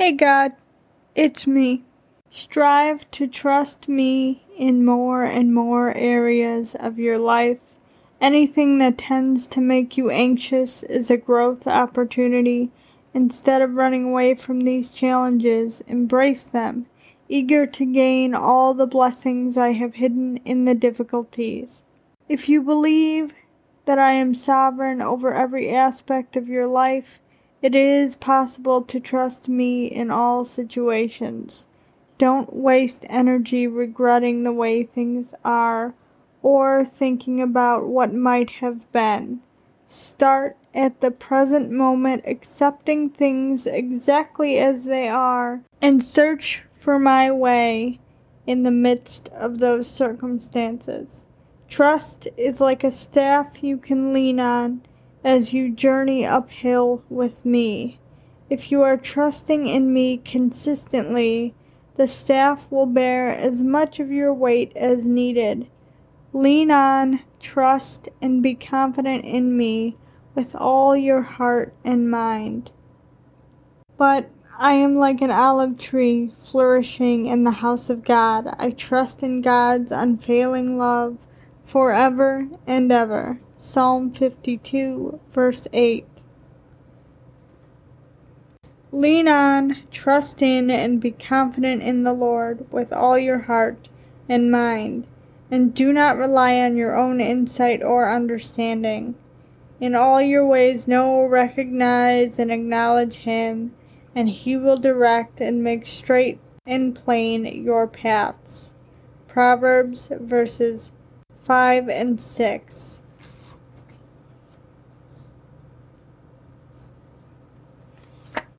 Hey God, it's me. Strive to trust me in more and more areas of your life. Anything that tends to make you anxious is a growth opportunity. Instead of running away from these challenges, embrace them, eager to gain all the blessings I have hidden in the difficulties. If you believe that I am sovereign over every aspect of your life, it is possible to trust me in all situations. Don't waste energy regretting the way things are or thinking about what might have been. Start at the present moment, accepting things exactly as they are, and search for my way in the midst of those circumstances. Trust is like a staff you can lean on as you journey uphill with me. If you are trusting in me consistently, the staff will bear as much of your weight as needed. Lean on, trust, and be confident in me with all your heart and mind. But I am like an olive tree flourishing in the house of God. I trust in God's unfailing love forever and ever. Psalm 52, verse 8. Lean on, trust in, and be confident in the Lord with all your heart and mind, and do not rely on your own insight or understanding. In all your ways know, recognize, and acknowledge Him, and He will direct and make straight and plain your paths. Proverbs verses 5 and 6.